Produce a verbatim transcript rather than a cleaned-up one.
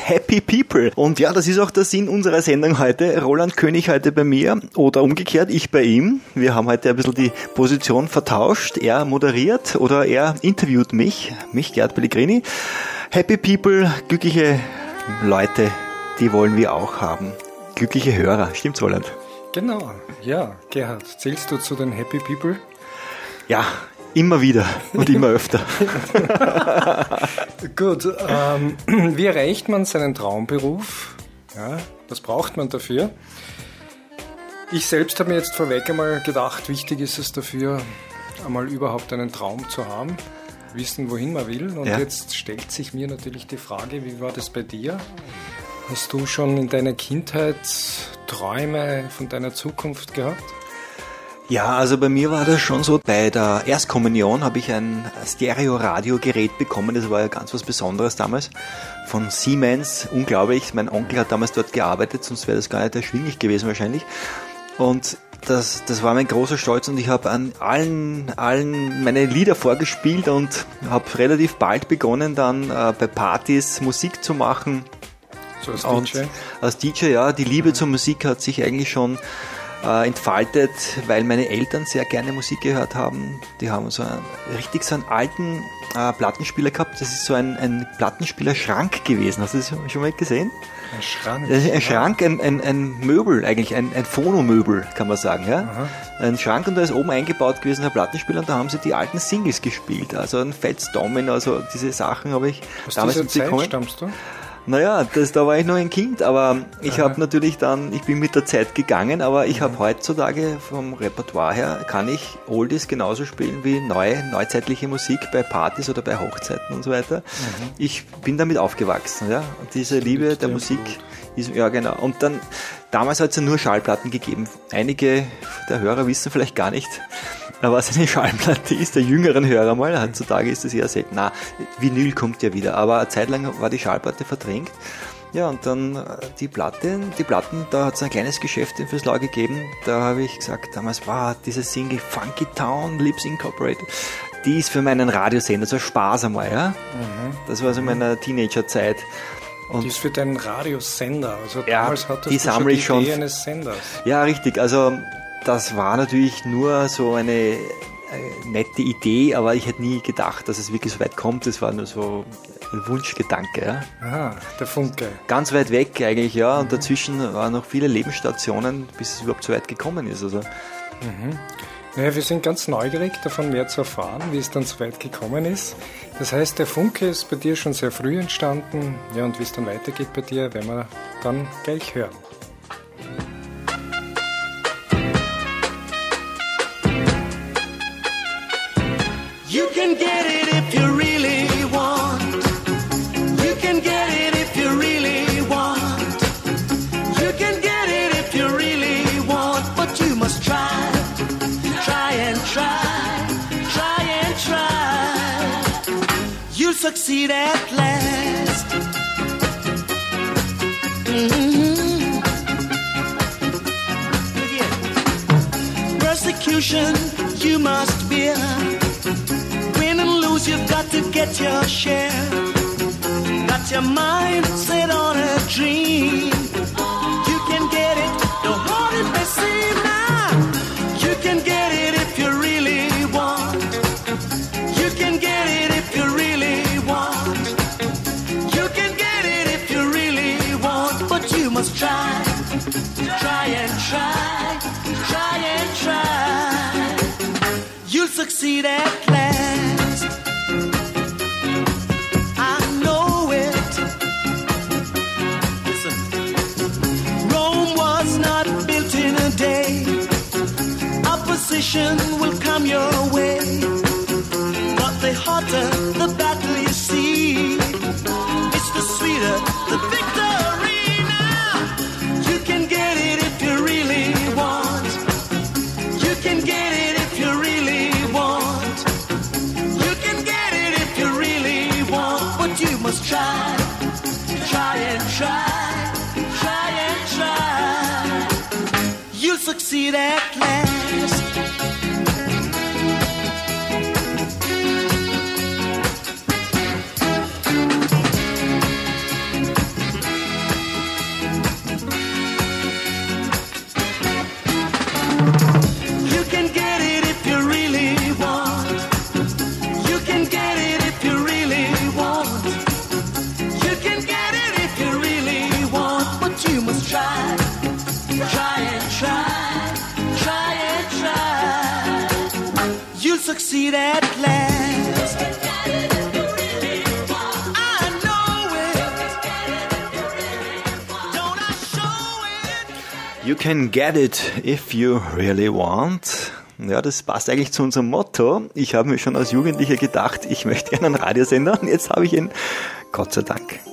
Happy People. Und ja, das ist auch der Sinn unserer Sendung heute. Roland König heute bei mir oder umgekehrt, ich bei ihm. Wir haben heute ein bisschen die Position vertauscht. Er moderiert oder er interviewt mich, mich Gerd Pellegrini. Happy People, glückliche Leute, die wollen wir auch haben. Glückliche Hörer, stimmt's, Roland? Genau, ja. Gerhard, zählst du zu den Happy People? Ja, immer wieder und immer öfter. Gut, ähm, wie erreicht man seinen Traumberuf? Ja, was braucht man dafür? Ich selbst habe mir jetzt vorweg einmal gedacht, wichtig ist es dafür, einmal überhaupt einen Traum zu haben, wissen, wohin man will. Und ja. Jetzt stellt sich mir natürlich die Frage, wie war das bei dir? Hast du schon in deiner Kindheit Träume von deiner Zukunft gehabt? Ja, also bei mir war das schon so, bei der Erstkommunion habe ich ein Stereo-Radio-Gerät bekommen, das war ja ganz was Besonderes damals, von Siemens, unglaublich, mein Onkel hat damals dort gearbeitet, sonst wäre das gar nicht erschwinglich gewesen wahrscheinlich, und das, das war mein großer Stolz und ich habe an allen, allen meine Lieder vorgespielt und habe relativ bald begonnen, dann äh, bei Partys Musik zu machen. So als D J? Als D J, ja, die Liebe mhm. zur Musik hat sich eigentlich schon Äh, entfaltet, weil meine Eltern sehr gerne Musik gehört haben. Die haben so einen, richtig so einen alten äh, Plattenspieler gehabt. Das ist so ein, ein Plattenspieler-Schrank gewesen. Hast du das schon mal gesehen? Ein Schrank? Das ist ein Schrank, ein, ein, ein Möbel eigentlich, ein, ein Phonomöbel, kann man sagen. Ja? Ein Schrank und da ist oben eingebaut gewesen ein Plattenspieler und da haben sie die alten Singles gespielt. Also ein Fats Domino, also diese Sachen habe ich aus damals dieser bekommen. Zeit stammst du? Naja, das, da war ich noch ein Kind, aber ich habe natürlich dann, ich bin mit der Zeit gegangen, aber ich habe heutzutage vom Repertoire her, kann ich Oldies genauso spielen wie neue, neuzeitliche Musik bei Partys oder bei Hochzeiten und so weiter. Mhm. Ich bin damit aufgewachsen, ja, und diese Liebe der Musik ist, ja genau, und dann, damals hat es ja nur Schallplatten gegeben. Einige der Hörer wissen vielleicht gar nicht, was eine Schallplatte ist, der jüngeren Hörer mal. Heutzutage ist das eher selten. Na, Vinyl kommt ja wieder, aber eine Zeit lang war die Schallplatte verdrängt. Ja, und dann die Platte, die Platten, da hat es ein kleines Geschäft in Fürslau gegeben. Da habe ich gesagt, damals war diese Single Funky Town, Lips Incorporated, die ist für meinen Radiosender, so Spaß einmal, ja. Mhm. Das war so in meiner Teenagerzeit. Und die ist für deinen Radiosender, also ja, damals hattest die du schon die Idee schon eines Senders. Ja, richtig, also das war natürlich nur so eine äh, nette Idee, aber ich hätte nie gedacht, dass es wirklich so weit kommt. Das war nur so ein Wunschgedanke. Ja. Aha, der Funke. Ganz weit weg eigentlich, ja. Und dazwischen waren noch viele Lebensstationen, bis es überhaupt so weit gekommen ist. Also. Mhm. Naja, wir sind ganz neugierig, davon mehr zu erfahren, wie es dann so weit gekommen ist. Das heißt, der Funke ist bei dir schon sehr früh entstanden. Ja, und wie es dann weitergeht bei dir, werden wir dann gleich hören. You can get it if you really want. You can get it if you really want. You can get it if you really want. But you must try, try and try, try and try. You'll succeed at last. Mm-hmm. Persecution you must bear. You've got to get your share. Got your mind set on a dream. You can get it, don't hold it may seem now. You can get it if you really want. You can get it if you really want. You can get it if you really want. But you must try, try and try, try and try. You'll succeed at last. Opposition will come your way, but the hotter the battle you see, it's the sweeter the victory. Now you can get it if you really want. You can get it if you really want. You can get it if you really want. But you must try, try and try, try and try. You'll succeed at last. succeed at last. I know it. Don't I show it? You can get it if you really want. Ja, das passt eigentlich zu unserem Motto. Ich habe mir schon als Jugendlicher gedacht, ich möchte gerne einen Radiosender und jetzt habe ich ihn, Gott sei Dank.